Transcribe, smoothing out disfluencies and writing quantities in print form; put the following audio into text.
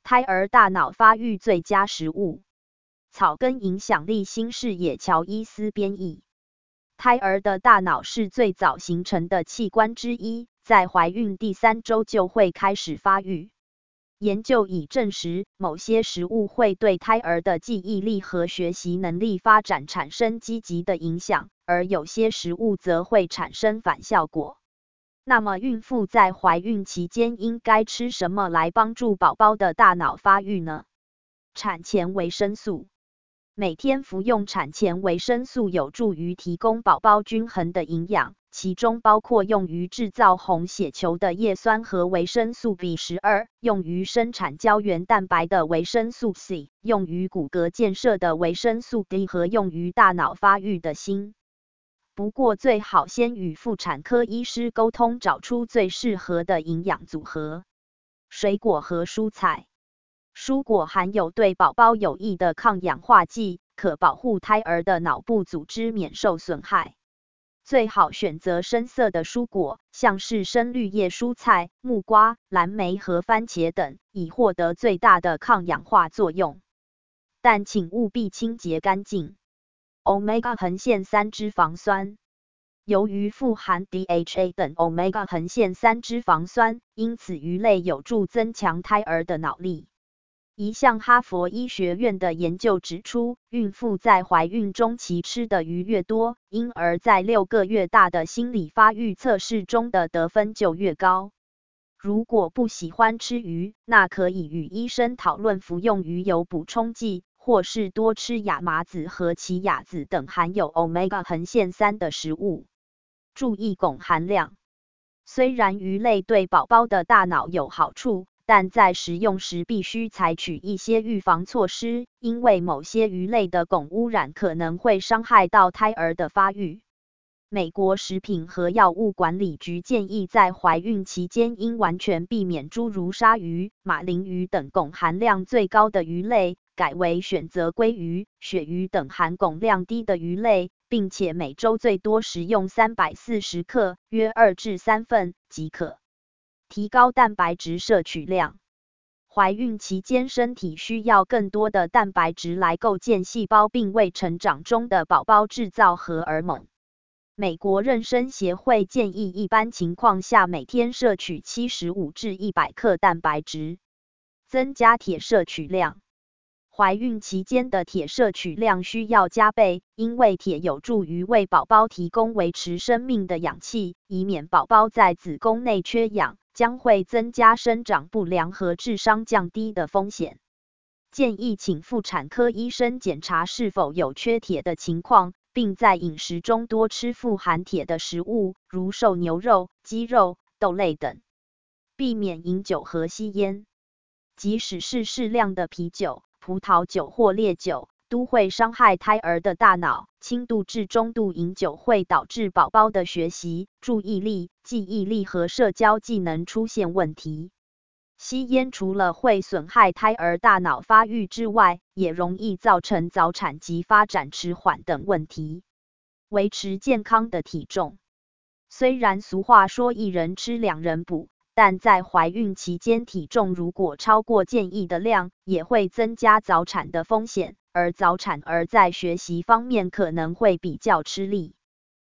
胎儿大脑发育最佳食物。草根影响力新视野乔伊斯编译。胎儿的大脑是最早形成的器官之一，在怀孕第3周就会开始发育。研究已证实，某些食物会对胎儿的记忆力和学习能力发展产生积极的影响，而有些食物则会产生反效果。那么，孕妇在怀孕期间应该吃什么来帮助宝宝的大脑发育呢？产前维生素。每天服用产前维生素有助于提供宝宝均衡的营养，其中包括用于制造红血球的叶酸和维生素 B12， 用于生产胶原蛋白的维生素 C， 用于骨骼建设的维生素 D 和用于大脑发育的锌。不过最好先与妇产科医师沟通，找出最适合的营养组合。水果和蔬菜。蔬果含有对宝宝有益的抗氧化剂，可保护胎儿的脑部组织免受损害。最好选择深色的蔬果，像是深绿叶蔬菜、木瓜、蓝莓和番茄等，以获得最大的抗氧化作用。但请务必清洁干净。Omega-3 脂肪酸。由于富含 DHA 等 Omega-3 脂肪酸，因此鱼类有助增强胎儿的脑力。一项哈佛医学院的研究指出，孕妇在怀孕中期吃的鱼越多，婴儿在6个月大的心理发育测试中的得分就越高。如果不喜欢吃鱼，那可以与医生讨论服用鱼油补充剂，或是多吃亚麻籽和奇亚籽等含有 Omega-3 的食物。注意汞含量。虽然鱼类对宝宝的大脑有好处，但在食用时必须采取一些预防措施，因为某些鱼类的汞污染可能会伤害到胎儿的发育。美国食品和药物管理局建议在怀孕期间应完全避免诸如鲨鱼、马林鱼等汞含量最高的鱼类，改为选择鲑鱼、鳕鱼等含汞量低的鱼类，并且每周最多食用340克，约2至3份即可。提高蛋白质摄取量。怀孕期间身体需要更多的蛋白质来构建细胞并为成长中的宝宝制造荷尔蒙。美国妊娠协会建议一般情况下每天摄取75至100克蛋白质。增加铁摄取量。怀孕期间的铁摄取量需要加倍，因为铁有助于为宝宝提供维持生命的氧气，以免宝宝在子宫内缺氧，将会增加生长不良和智商降低的风险。建议请妇产科医生检查是否有缺铁的情况，并在饮食中多吃富含铁的食物，如瘦牛肉、鸡肉、豆类等。避免饮酒和吸烟。即使是适量的啤酒、葡萄酒或烈酒，都会伤害胎儿的大脑。轻度至中度饮酒会导致宝宝的学习、注意力、记忆力和社交技能出现问题。吸烟除了会损害胎儿大脑发育之外，也容易造成早产及发展迟缓等问题。维持健康的体重。虽然俗话说一人吃两人补，但在怀孕期间体重如果超过建议的量，也会增加早产的风险，而早产儿在学习方面可能会比较吃力。